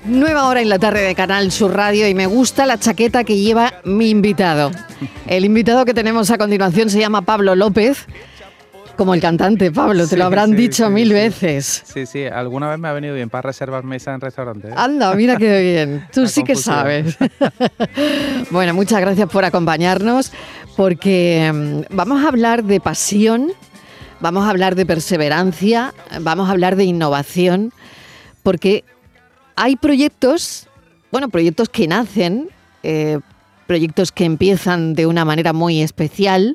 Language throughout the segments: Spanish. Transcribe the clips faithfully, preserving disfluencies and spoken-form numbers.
Nueva hora en la tarde de Canal Sur Radio y me gusta la chaqueta que lleva mi invitado. El invitado que tenemos a continuación se llama Pablo López, como el cantante Pablo, te sí, lo habrán sí, dicho sí, mil sí. veces. Sí, sí, alguna vez me ha venido bien para reservar mesa en restaurantes. ¿eh? Anda, mira qué bien, tú La sí que confusión. sabes. Bueno, muchas gracias por acompañarnos porque mm, vamos a hablar de pasión, vamos a hablar de perseverancia, vamos a hablar de innovación, porque hay proyectos, bueno, proyectos que nacen, eh, proyectos que empiezan de una manera muy especial.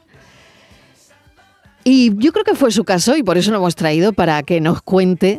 Y yo creo que fue su caso y por eso lo hemos traído para que nos cuente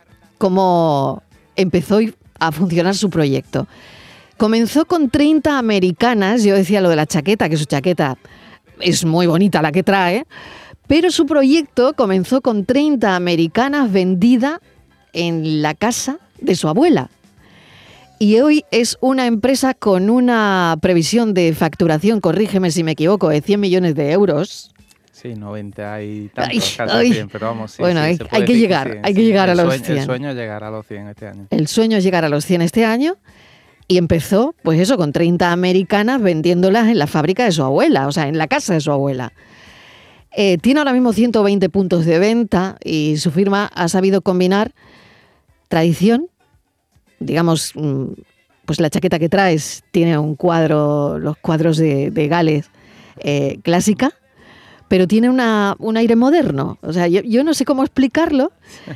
cómo empezó a funcionar su proyecto. Comenzó con treinta americanas, yo decía lo de la chaqueta, que su chaqueta es muy bonita la que trae, pero su proyecto comenzó con treinta americanas vendidas en la casa de su abuela. Y hoy es una empresa con una previsión de facturación, corrígeme si me equivoco, de cien millones de euros. Sí, noventa y tantos, Ay, casi ay. cien, pero vamos, sí, Bueno, sí, hay- se puede hay que decir llegar, sí, hay que sí. llegar a El los sueño- cien. El sueño es llegar a los cien este año. El sueño es llegar a los cien este año y empezó, pues eso, con treinta americanas vendiéndolas en la fábrica de su abuela, o sea, en la casa de su abuela. Eh, tiene ahora mismo ciento veinte puntos de venta y su firma ha sabido combinar tradición, digamos, mm, pues la chaqueta que traes tiene un cuadro, los cuadros de, de Gales eh, clásica, pero tiene una, un aire moderno. O sea, yo, yo no sé cómo explicarlo.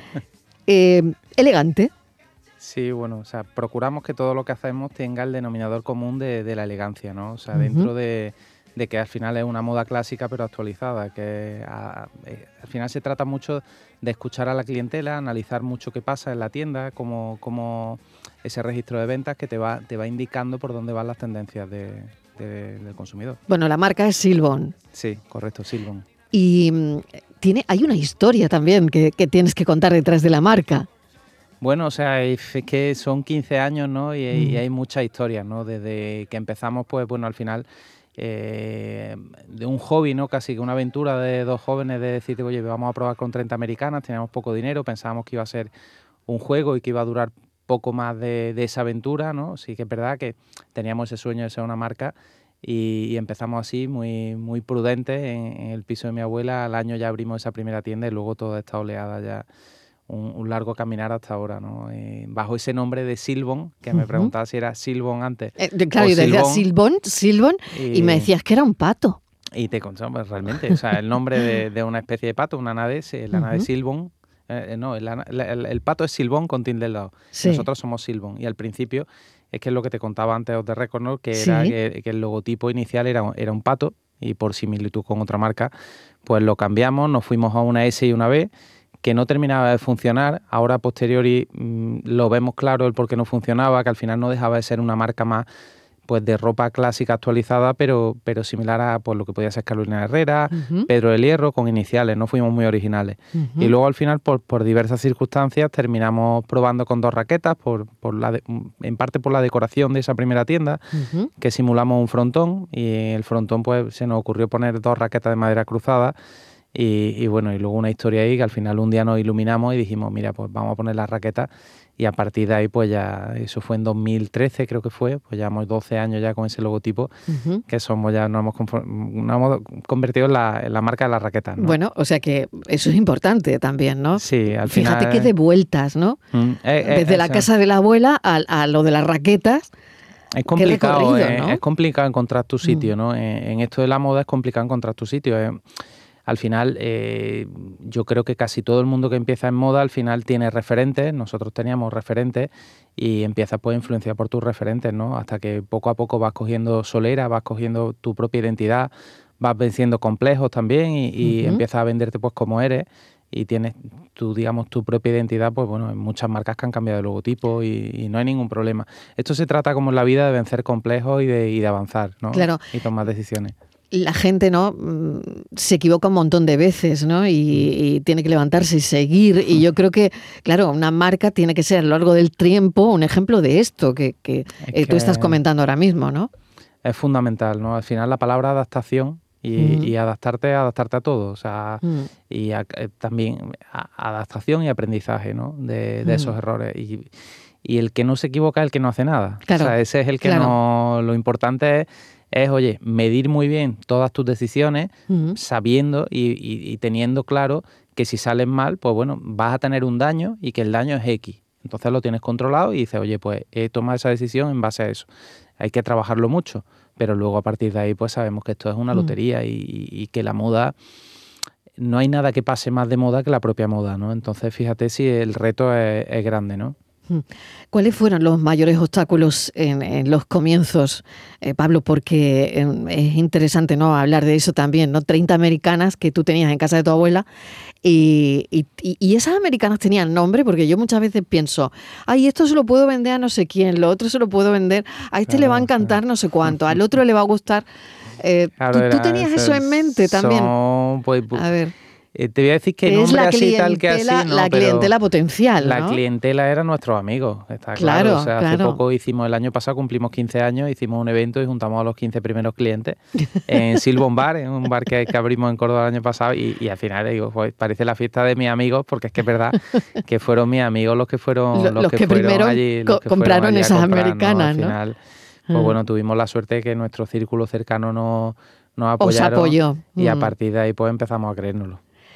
Eh, elegante. Sí, bueno, o sea, procuramos que todo lo que hacemos tenga el denominador común de, de la elegancia, ¿no? O sea, Ujú. dentro de, de que al final es una moda clásica pero actualizada, que a- eh, al final se trata mucho de escuchar a la clientela, analizar mucho qué pasa en la tienda, cómo, cómo ese registro de ventas que te va, te va indicando por dónde van las tendencias de- de- del consumidor. Bueno, la marca es Silbon. Sí, correcto, Silbon. Y mm, tiene, hay una historia también que, que tienes que contar detrás de la marca. Bueno, o sea, es que son quince años, ¿no? Y, hay- Mm. y hay muchas historias, ¿no? Desde que empezamos, pues bueno, al final, eh, de un hobby, ¿no? Casi que una aventura de dos jóvenes de decir, oye, vamos a probar con treinta americanas, teníamos poco dinero, pensábamos que iba a ser un juego y que iba a durar poco más de, de esa aventura, ¿no? Sí que es verdad que teníamos ese sueño de ser una marca y, y empezamos así, muy, muy prudentes, en, en el piso de mi abuela. Al año ya abrimos esa primera tienda y luego toda esta oleada ya... Un, un largo caminar hasta ahora, ¿no? Eh, bajo ese nombre de Silbon, que me Ujú. preguntaba si era Silbon antes Eh, de- claro, o yo decía Silbón, Silbon, Silbon, y me y, decías que era un pato. y te contamos realmente, o sea, el nombre de, de una especie de pato, una nave, es la nave Ujú. Silbon, eh, no, la- la- el, el pato es Silbón con tilde al lado, Sí. nosotros somos Silbon, y al principio es que es lo que te contaba antes de récord, ¿no? Que era Sí. que, que el logotipo inicial era, un- era un pato, y por similitud con otra marca, pues lo cambiamos, nos fuimos a una S y una B, que no terminaba de funcionar. Ahora, a posteriori, mmm, lo vemos claro el por qué no funcionaba, que al final no dejaba de ser una marca más pues de ropa clásica actualizada, pero, pero similar a pues, lo que podía ser Carolina Herrera, Ujú. Pedro del Hierro, con iniciales, no fuimos muy originales. Ujú. Y luego al final, por, por diversas circunstancias, terminamos probando con dos raquetas, por, por la de- en parte por la decoración de esa primera tienda, Ujú. que simulamos un frontón, y en el frontón pues se nos ocurrió poner dos raquetas de madera cruzada. Y, y bueno, y luego una historia ahí que al final un día nos iluminamos y dijimos, mira, pues vamos a poner las raquetas, y a partir de ahí pues ya, eso fue en dos mil trece creo que fue, pues llevamos doce años ya con ese logotipo, Ujú. que somos ya, nos hemos, confor- nos hemos convertido en la, en la marca de las raquetas, ¿no? Bueno, o sea que eso es importante también, ¿no? Sí, al Fíjate final... que de vueltas, ¿no? Mm, eh, eh, Desde la eso. casa de la abuela a, a lo de las raquetas. Es complicado, recorrido, eh, ¿no? es complicado encontrar tu sitio, Mm. ¿no? En, en esto de la moda es complicado encontrar tu sitio. eh. Al final, eh, yo creo que casi todo el mundo que empieza en moda al final tiene referentes, nosotros teníamos referentes y empiezas pues a influenciar por tus referentes, ¿no? Hasta que poco a poco vas cogiendo solera, vas cogiendo tu propia identidad, vas venciendo complejos también y, y Ujú. empiezas a venderte pues como eres y tienes tu, digamos, tu propia identidad, pues bueno, hay muchas marcas que han cambiado de logotipo y, y no hay ningún problema. Esto se trata como en la vida de vencer complejos y de, y de avanzar, ¿no? Claro. Y tomar decisiones. La gente, ¿no? Mm, se equivoca un montón de veces, ¿no? Y, y tiene que levantarse y seguir. Y yo creo que, claro, una marca tiene que ser a lo largo del tiempo un ejemplo de esto que, que, eh, tú que- estás comentando ahora mismo, ¿no? Es fundamental, ¿no? Al final la palabra adaptación y, Ujú. y adaptarte, adaptarte a todo, o sea, Mm. y a- eh, también a- adaptación y aprendizaje, ¿no? De, de esos Mm. errores. Y, y el que no se equivoca es el que no hace nada. Claro, o sea, ese es el que claro. no... Lo importante es, es, oye, medir muy bien todas tus decisiones, uh-huh. sabiendo y, y, y teniendo claro que si salen mal, pues bueno, vas a tener un daño y que el daño es X. Entonces lo tienes controlado y dices, oye, pues he tomado esa decisión en base a eso. Hay que trabajarlo mucho, pero luego a partir de ahí pues sabemos que esto es una lotería uh-huh. y, y que la moda... No hay nada que pase más de moda que la propia moda, ¿no? Entonces, fíjate si el reto es, es grande, ¿no? ¿Cuáles fueron los mayores obstáculos en, en los comienzos, eh, Pablo? Porque eh, es interesante, ¿no?, hablar de eso también, ¿no? treinta americanas que tú tenías en casa de tu abuela y, y, y esas americanas tenían nombre, porque yo muchas veces pienso, ay, esto se lo puedo vender a no sé quién, lo otro se lo puedo vender, a este claro, le va a encantar no sé cuánto, al otro le va a gustar. Eh, claro, ¿tú, ¿Tú tenías eso en mente también? Son, pues, a ver. Eh, te voy a decir que nombre así tal que así, no, la clientela potencial, la ¿no? clientela era nuestros amigos, está claro, claro. O sea, claro. hace poco hicimos, el año pasado cumplimos quince años, hicimos un evento y juntamos a los quince primeros clientes en Silbon Bar, en un bar que, que abrimos en Córdoba el año pasado y, y al final digo, pues parece la fiesta de mis amigos, porque es que es verdad que fueron mis amigos los que fueron los, los que, que fueron primero allí, los que compraron fueron allí esas comprar, americanas, ¿no? ¿no? Al final, pues ah. bueno, tuvimos la suerte de que nuestro círculo cercano nos, nos apoyaron. Os apoyó. Y a mm. partir de ahí pues empezamos a creérnoslo.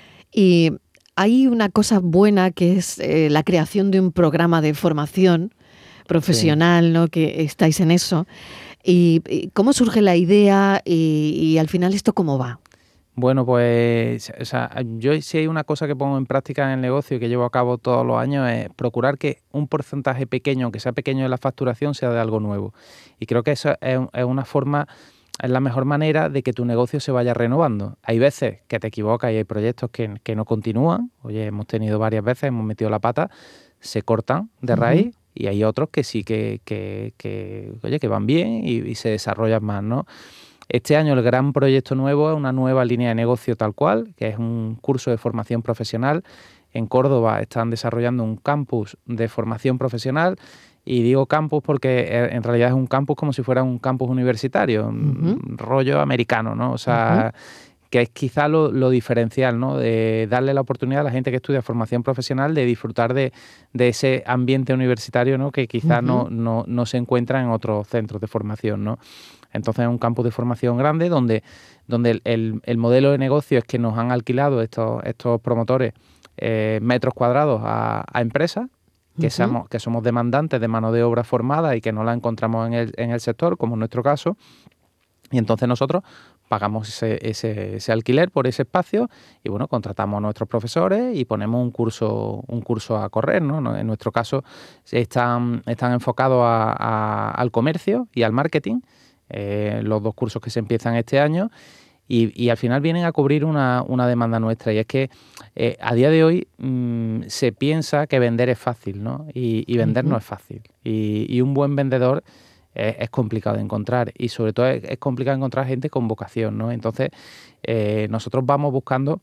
Y hay una cosa buena que es eh, la creación de un programa de formación profesional, sí. ¿no?, que estáis en eso. ¿Y, y cómo surge la idea y, y al final esto cómo va? Bueno, pues o sea, yo si hay una cosa que pongo en práctica en el negocio y que llevo a cabo todos los años es procurar que un porcentaje pequeño, aunque sea pequeño de la facturación, sea de algo nuevo. Y creo que eso es, es una forma... es la mejor manera de que tu negocio se vaya renovando. Hay veces que te equivocas y hay proyectos que, que no continúan. Oye, hemos tenido varias veces, hemos metido la pata, se cortan de raíz, uh-huh. y hay otros que sí que, que, que, oye, que van bien y, y se desarrollan más, ¿no? Este año el gran proyecto nuevo es una nueva línea de negocio tal cual, que es un curso de formación profesional. En Córdoba están desarrollando un campus de formación profesional. Y digo campus porque en realidad es un campus como si fuera un campus universitario, un uh-huh. rollo americano, ¿no? O sea, uh-huh. que es quizá lo, lo diferencial, ¿no? De darle la oportunidad a la gente que estudia formación profesional de disfrutar de, de ese ambiente universitario, ¿no?, que quizás uh-huh. no, no, no se encuentra en otros centros de formación, ¿no? Entonces es un campus de formación grande donde, donde el, el, el modelo de negocio es que nos han alquilado estos, estos promotores eh, metros cuadrados a, a empresas, que, uh-huh. somos, que somos demandantes de mano de obra formada y que no la encontramos en el, en el sector, como en nuestro caso, y entonces nosotros pagamos ese, ese, ese alquiler por ese espacio y bueno, contratamos a nuestros profesores y ponemos un curso, un curso a correr, ¿no? En nuestro caso están, están enfocados a, a, al comercio y al marketing, eh, los dos cursos que se empiezan este año. Y, y al final vienen a cubrir una, una demanda nuestra, y es que eh, a día de hoy mmm, se piensa que vender es fácil, ¿no? Y, y vender uh-huh. no es fácil. Y, y un buen vendedor es, es complicado de encontrar, y sobre todo es, es complicado encontrar gente con vocación, ¿no? Entonces eh, nosotros vamos buscando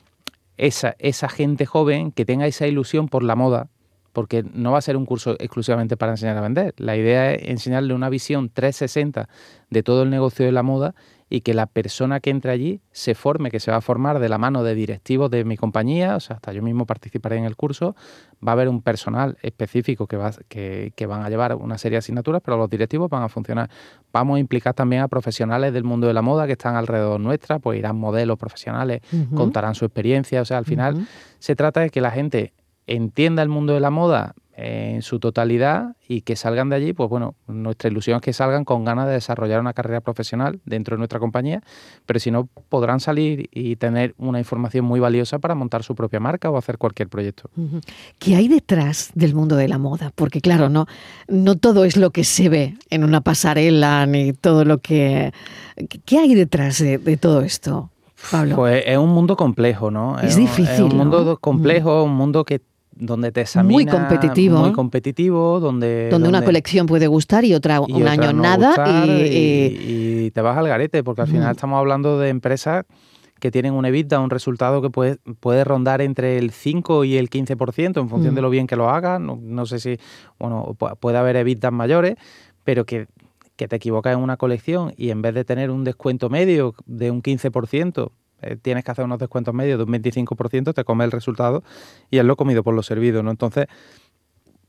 esa, esa gente joven que tenga esa ilusión por la moda, porque no va a ser un curso exclusivamente para enseñar a vender. La idea es enseñarle una visión trescientos sesenta de todo el negocio de la moda y que la persona que entre allí se forme, que se va a formar de la mano de directivos de mi compañía, o sea, hasta yo mismo participaré en el curso. Va a haber un personal específico que, va, que, que van a llevar una serie de asignaturas, pero los directivos van a funcionar. Vamos a implicar también a profesionales del mundo de la moda que están alrededor nuestra, pues irán modelos profesionales, uh-huh. contarán su experiencia. O sea, al final uh-huh. se trata de que la gente entienda el mundo de la moda en su totalidad y que salgan de allí, pues bueno, nuestra ilusión es que salgan con ganas de desarrollar una carrera profesional dentro de nuestra compañía, pero si no, podrán salir y tener una información muy valiosa para montar su propia marca o hacer cualquier proyecto. ¿Qué hay detrás del mundo de la moda? Porque claro, no, no todo es lo que se ve en una pasarela, ni todo lo que... ¿Qué hay detrás de, de todo esto, Pablo? Pues es un mundo complejo, ¿no? Es, es difícil, Es un mundo ¿no? complejo, un mundo que donde te examina, muy competitivo, muy competitivo, donde, donde donde una colección puede gustar y otra y un otra año no nada gustar, y, y, y te vas al garete, porque al uh-huh. final estamos hablando de empresas que tienen un EBITDA, un resultado que puede, puede rondar entre el cinco y el quince por ciento en función uh-huh. de lo bien que lo hagas. No, no sé si, bueno, puede haber EBITDAs mayores, pero que, que te equivocas en una colección y en vez de tener un descuento medio de un quince por ciento, eh, tienes que hacer unos descuentos medios de un veinticinco por ciento, te comes el resultado y es lo comido por lo servido, ¿no? Entonces,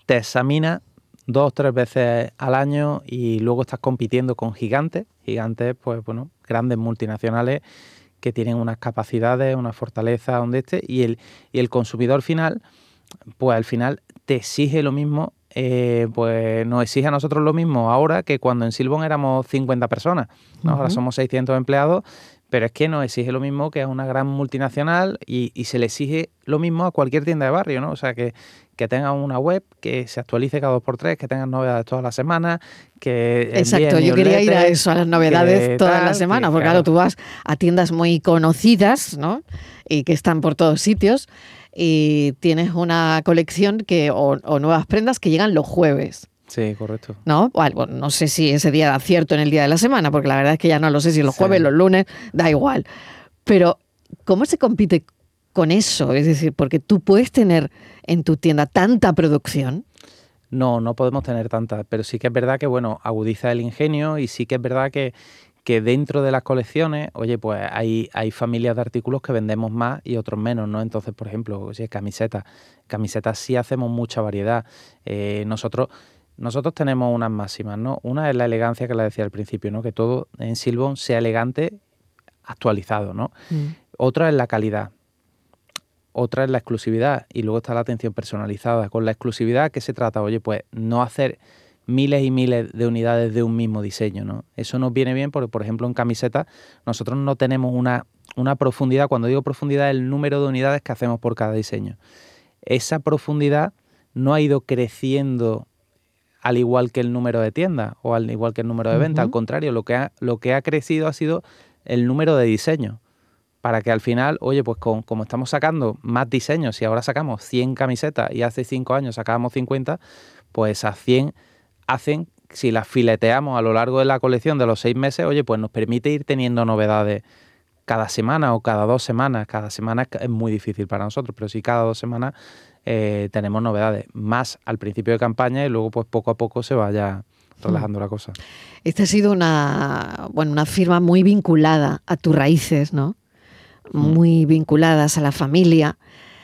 te examina dos o tres veces al año y luego estás compitiendo con gigantes, gigantes, pues bueno, grandes multinacionales que tienen unas capacidades, una fortaleza, donde esté, y el, y el consumidor final, pues al final te exige lo mismo, eh, pues nos exige a nosotros lo mismo ahora que cuando en Silbón éramos cincuenta personas, ¿no? Uh-huh. Ahora somos seiscientos empleados, pero es que nos exige lo mismo que a una gran multinacional y, y se le exige lo mismo a cualquier tienda de barrio, ¿no? O sea, que, que tengan una web, que se actualice cada dos por tres, que tengan novedades todas las semanas, que... Exacto, yo quería ir a eso, a las novedades todas las semanas, porque claro, tú vas a tiendas muy conocidas, ¿no? Y que están por todos sitios, y tienes una colección que o, o nuevas prendas que llegan los jueves. Sí, correcto. ¿No? Bueno, no sé si ese día da cierto en el día de la semana, porque la verdad es que ya no lo sé si los jueves, sí. los lunes, da igual. Pero, ¿cómo se compite con eso? Es decir, porque tú puedes tener en tu tienda tanta producción. No, no podemos tener tanta, pero sí que es verdad que, bueno, agudiza el ingenio y sí que es verdad que, que dentro de las colecciones, oye, pues hay, hay familias de artículos que vendemos más y otros menos, ¿no? Entonces, por ejemplo, oye, camisetas. Camisetas sí hacemos mucha variedad. Eh, nosotros... Nosotros tenemos unas máximas, ¿no? Una es la elegancia que le decía al principio, ¿no? Que todo en Silbón sea elegante, actualizado, ¿no? Mm. Otra es la calidad. Otra es la exclusividad. Y luego está la atención personalizada. Con la exclusividad, ¿qué se trata? Oye, pues no hacer miles y miles de unidades de un mismo diseño, ¿no? Eso nos viene bien porque, por ejemplo, en camisetas nosotros no tenemos una, una profundidad. Cuando digo profundidad, es el número de unidades que hacemos por cada diseño. Esa profundidad no ha ido creciendo al igual que el número de tiendas o al igual que el número de ventas. Uh-huh. Al contrario, lo que ha, lo que ha crecido ha sido el número de diseños. Para que al final, oye, pues con, como estamos sacando más diseños y ahora sacamos cien camisetas y hace cinco años sacábamos cincuenta, pues a cien hacen, si las fileteamos a lo largo de la colección de los seis meses, oye, pues nos permite ir teniendo novedades cada semana o cada dos semanas. Cada semana es muy difícil para nosotros, pero sí cada dos semanas eh, tenemos novedades. Más al principio de campaña y luego pues poco a poco se vaya relajando hmm. la cosa. Esta ha sido una, bueno, una firma muy vinculada a tus raíces, ¿no? Muy hmm. vinculadas a la familia.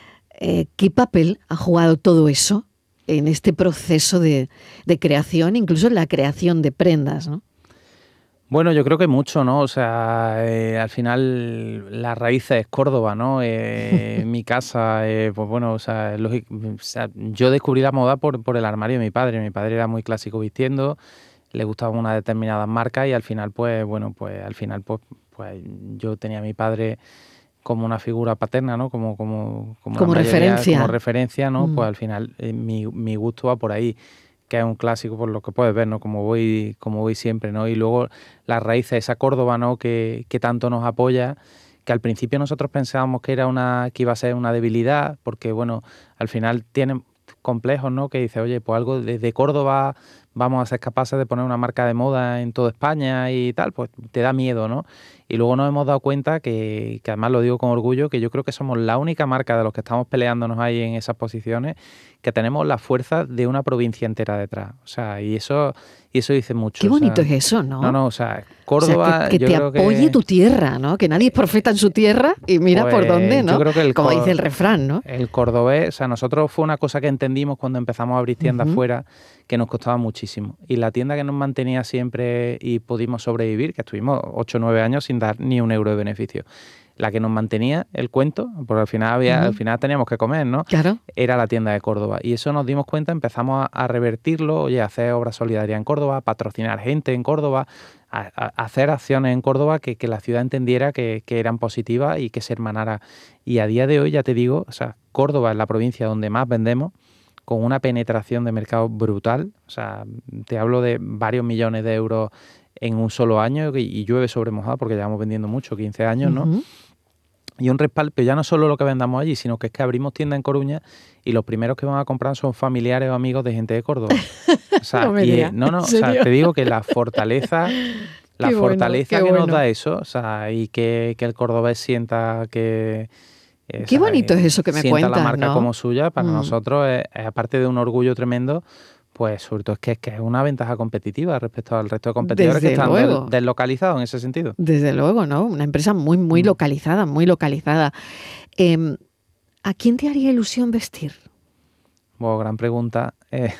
Eh, ¿Qué papel ha jugado todo eso en este proceso de, de creación, incluso en la creación de prendas, ¿no? Bueno, yo creo que mucho, ¿no? O sea, eh, al final la raíz es Córdoba, ¿no? Eh, mi casa, eh, pues bueno, o sea, lógico, o sea, yo descubrí la moda por, por el armario de mi padre. Mi padre era muy clásico vistiendo, le gustaban unas determinadas marcas y al final, pues, bueno, pues al final, pues, pues yo tenía a mi padre como una figura paterna, ¿no? Como, como, como, como mayoría, referencia. Como referencia, ¿no? Mm. Pues al final eh, mi, mi gusto va por ahí, que es un clásico por lo que puedes ver, ¿no? Como voy, como voy siempre, ¿no? Y luego las raíces, esa Córdoba, ¿no? Que, que tanto nos apoya, que al principio nosotros pensábamos que era una, que iba a ser una debilidad, porque bueno, al final tienen complejos, ¿no? Que dice, oye, pues algo desde Córdoba vamos a ser capaces de poner una marca de moda en toda España y tal, pues te da miedo, ¿no? Y luego nos hemos dado cuenta que, que además lo digo con orgullo, que yo creo que somos la única marca de los que estamos peleándonos ahí en esas posiciones, que tenemos la fuerza de una provincia entera detrás. O sea, y eso, y eso dice mucho. Qué bonito o sea, es eso, ¿no? No, no, o sea, Córdoba... O sea, que, que yo te creo apoye que, tu tierra, ¿no? Que nadie es profeta en su tierra y mira pues, por dónde, ¿no? Yo creo que el Como cor- dice el refrán, ¿no? El cordobés, o sea, nosotros fue una cosa que entendimos cuando empezamos a abrir tiendas uh-huh. fuera, que nos costaba muchísimo. Y la tienda que nos mantenía siempre y pudimos sobrevivir, que estuvimos ocho o nueve años sin dar ni un euro de beneficio, la que nos mantenía el cuento, porque al final había, uh-huh. al final teníamos que comer, ¿no? Claro. Era la tienda de Córdoba. Y eso nos dimos cuenta, empezamos a, a revertirlo, oye, a hacer obras solidarias en Córdoba, a patrocinar gente en Córdoba, a, a hacer acciones en Córdoba que, que la ciudad entendiera que, que eran positivas y que se hermanara. Y a día de hoy, ya te digo, o sea, Córdoba es la provincia donde más vendemos, con una penetración de mercado brutal. O sea, te hablo de varios millones de euros en un solo año y llueve sobre mojado porque llevamos vendiendo mucho, quince años, ¿no? Uh-huh. Y un respaldo, pero ya no solo lo que vendamos allí, sino que es que abrimos tienda en Coruña y los primeros que van a comprar son familiares o amigos de gente de Córdoba. O sea, no, y, no, no, o sea, te digo que la fortaleza, la qué fortaleza bueno, que bueno. nos da eso, o sea, y que, que el cordobés sienta que... Eh, Qué bonito es eso que me sienta cuentas, la marca ¿no? como suya, para mm. nosotros, es, es, aparte de un orgullo tremendo, pues sobre todo es que, es que es una ventaja competitiva respecto al resto de competidores Desde que están luego. del, deslocalizados en ese sentido. Desde luego, ¿no? Una empresa muy, muy mm. localizada, muy localizada. Eh, ¿A quién te haría ilusión vestir? Bueno, gran pregunta. Eh,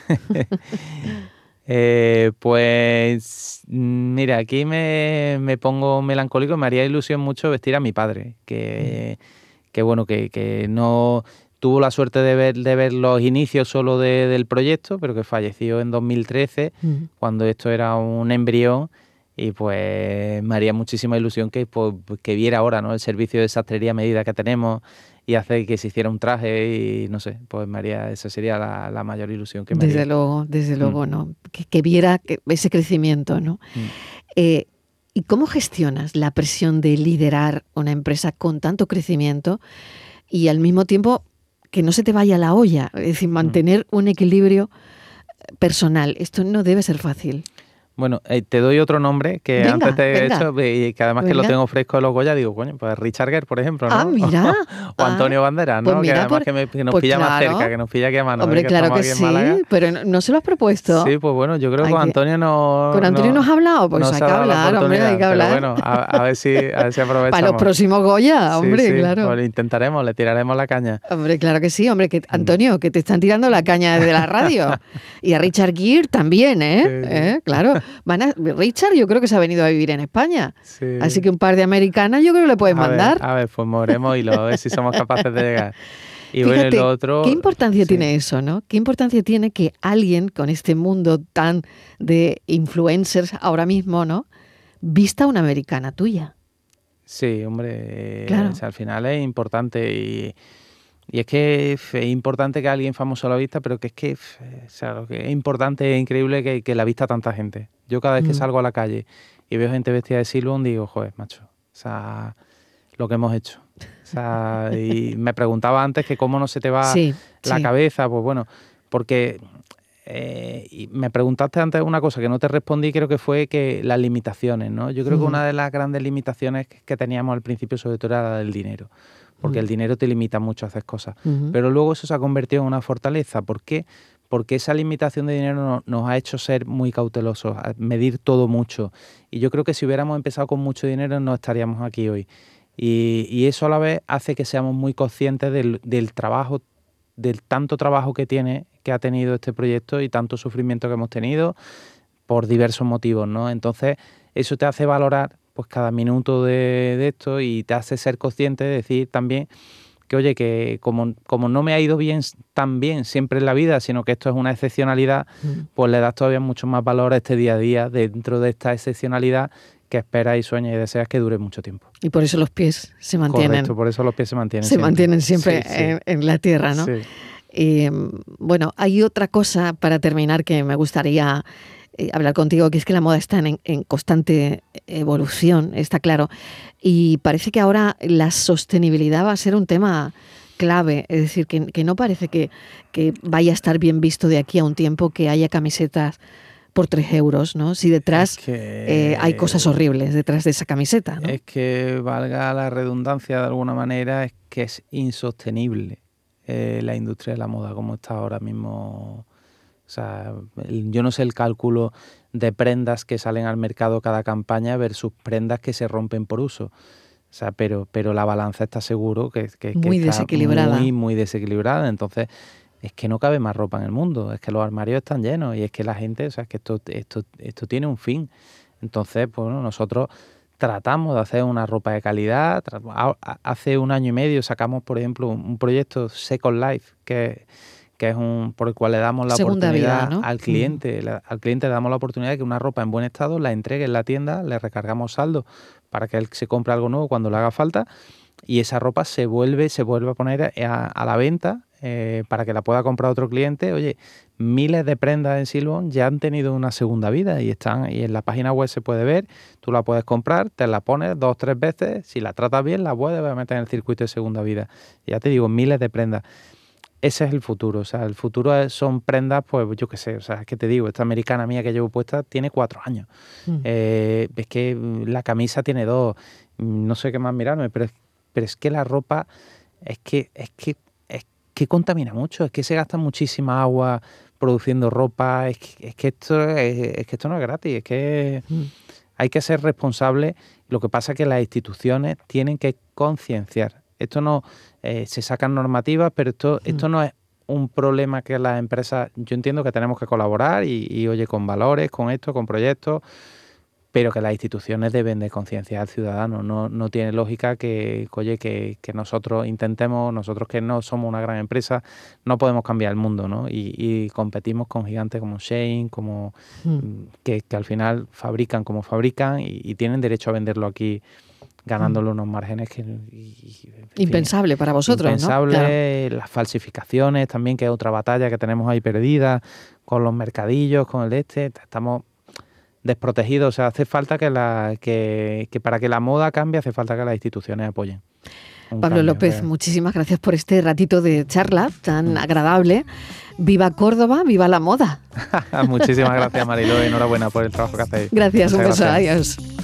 eh, pues mira, aquí me, me pongo melancólico. Me haría ilusión mucho vestir a mi padre, que, que bueno, que, que no tuvo la suerte de ver, de ver los inicios solo de, del proyecto, pero que falleció en dos mil trece, mm. cuando esto era un embrión. Y pues me haría muchísima ilusión que, pues, que viera ahora, ¿no?, el servicio de sastrería a medida que tenemos y hacer que se hiciera un traje y no sé, pues me haría, esa sería la, la mayor ilusión que me desde haría. Luego, desde mm. luego, ¿no? Que, que viera que, ese crecimiento, ¿no? Mm. Eh, ¿Y cómo gestionas la presión de liderar una empresa con tanto crecimiento y al mismo tiempo que no se te vaya la olla? Es decir, mantener mm. un equilibrio personal. Esto no debe ser fácil. Bueno, eh, te doy otro nombre que venga, antes te he venga. hecho y que además venga. que lo tengo fresco de los Goya, digo, coño, pues Richard Gere, por ejemplo, ¿no? Ah, mira. o, o Antonio ah, Banderas, ¿no? Pues mira, que además por, que, me, que nos pues pilla claro. más cerca, que nos pilla aquí a mano. Hombre, ¿eh? que claro que sí, pero no, no se lo has propuesto. Sí, pues bueno, yo creo que con Antonio no... ¿Con Antonio no, no has hablado? Pues no hay que hablar, hombre, hay que hablar. Pero bueno, a, a, ver si, a ver si aprovechamos. Para los próximos Goya, hombre, sí, sí, claro. Pues lo intentaremos, le tiraremos la caña. Hombre, claro que sí, hombre, que Antonio, que te están tirando la caña desde la radio. Y a Richard Gere también, ¿eh? Sí, sí. ¿Eh? Claro. Van a, Richard yo creo que se ha venido a vivir en España. Sí. Así que un par de americanas yo creo que le puedes a mandar. Ver, a ver, pues moveremos y lo, a ver si somos capaces de llegar. Y Fíjate, bueno, y lo otro... ¿qué importancia sí. tiene eso, no? ¿Qué importancia tiene que alguien con este mundo tan de influencers ahora mismo, ¿no?, vista una americana tuya? Sí, hombre, claro. o sea, al final es importante y... Y es que es importante que alguien famoso la vista, pero que es que, o sea, lo que es importante, es increíble que, que la vista tanta gente. Yo cada vez que mm. salgo a la calle y veo gente vestida de Silbón, digo, joder, macho, o sea, lo que hemos hecho. O sea, y me preguntaba antes que cómo no se te va sí, la sí. cabeza, pues bueno, porque eh, y me preguntaste antes una cosa que no te respondí, creo que fue que las limitaciones, ¿no? Yo creo mm. que una de las grandes limitaciones que teníamos al principio sobre todo era la del dinero. Porque el dinero te limita mucho a hacer cosas. Uh-huh. Pero luego eso se ha convertido en una fortaleza. ¿Por qué? Porque esa limitación de dinero nos, nos ha hecho ser muy cautelosos, a medir todo mucho. Y yo creo que si hubiéramos empezado con mucho dinero no estaríamos aquí hoy. Y, y eso a la vez hace que seamos muy conscientes del, del trabajo, del tanto trabajo que tiene, que ha tenido este proyecto y tanto sufrimiento que hemos tenido por diversos motivos, ¿no? Entonces eso te hace valorar pues cada minuto de, de esto y te hace ser consciente de decir también que, oye, que como, como no me ha ido bien tan bien siempre en la vida, sino que esto es una excepcionalidad, mm. pues le das todavía mucho más valor a este día a día dentro de esta excepcionalidad que esperas y sueñas y deseas que dure mucho tiempo. Y por eso los pies se mantienen. Correcto, por eso los pies se mantienen Se siempre. mantienen siempre sí, sí. En, en la tierra, ¿no? Sí. Eh, bueno, hay otra cosa para terminar que me gustaría Eh, hablar contigo, que es que la moda está en, en constante evolución, está claro, y parece que ahora la sostenibilidad va a ser un tema clave, es decir, que, que no parece que, que vaya a estar bien visto de aquí a un tiempo que haya camisetas por tres euros, ¿no? Si detrás es que, eh, hay cosas horribles detrás de esa camiseta, ¿no? Es que, valga la redundancia de alguna manera, es que es insostenible eh, la industria de la moda como está ahora mismo. O sea, yo no sé el cálculo de prendas que salen al mercado cada campaña versus prendas que se rompen por uso. O sea, pero, pero la balanza está seguro que, que, muy que está desequilibrada. muy, muy desequilibrada. Entonces, es que no cabe más ropa en el mundo. Es que los armarios están llenos y es que la gente, o sea, es que esto, esto, esto tiene un fin. Entonces, pues bueno, nosotros tratamos de hacer una ropa de calidad. Hace un año y medio sacamos, por ejemplo, un proyecto Second Life, que que es un por el cual le damos la Segunda oportunidad vida, ¿no? al cliente, mm. la, al cliente le damos la oportunidad de que una ropa en buen estado la entregue en la tienda, le recargamos saldo para que él se compre algo nuevo cuando le haga falta y esa ropa se vuelve, se vuelve a poner a, a la venta eh, para que la pueda comprar otro cliente. Oye, miles de prendas en Silbón ya han tenido una segunda vida y están y en la página web se puede ver, tú la puedes comprar, te la pones dos o tres veces, si la tratas bien la puedes meter en el circuito de segunda vida. Ya te digo, miles de prendas. Ese es el futuro, o sea, el futuro es, son prendas, pues yo qué sé, o sea, es que te digo, esta americana mía que llevo puesta tiene cuatro años. Mm. Eh, es que la camisa tiene dos, no sé qué más mirarme, pero es, pero es que la ropa es que, es que, es que contamina mucho, es que se gasta muchísima agua produciendo ropa, es que, es que esto es, es que esto no es gratis, es que mm. hay que ser responsable. Lo que pasa es que las instituciones tienen que concienciar. Esto no, eh, se sacan normativas, pero esto, mm. esto no es un problema que las empresas, yo entiendo que tenemos que colaborar y, y oye, con valores, con esto, con proyectos, pero que las instituciones deben de concienciar al ciudadano. No, no tiene lógica que, oye, que, que nosotros intentemos, nosotros que no somos una gran empresa, no podemos cambiar el mundo, ¿no? Y, y competimos con gigantes como Shein, como mm. que, que al final fabrican como fabrican y, y tienen derecho a venderlo aquí ganándole unos márgenes que... Y, impensable fin, para vosotros, impensable, ¿no? Claro. Las falsificaciones también, que es otra batalla que tenemos ahí perdida, con los mercadillos, con el este, estamos desprotegidos. O sea, hace falta que, la, que, que para que la moda cambie, hace falta que las instituciones apoyen. Un Pablo cambio, López, que... muchísimas gracias por este ratito de charla tan agradable. Viva Córdoba, viva la moda. Muchísimas gracias, Mariló, enhorabuena por el trabajo que hacéis. Gracias, Muchas un beso, gracias. adiós.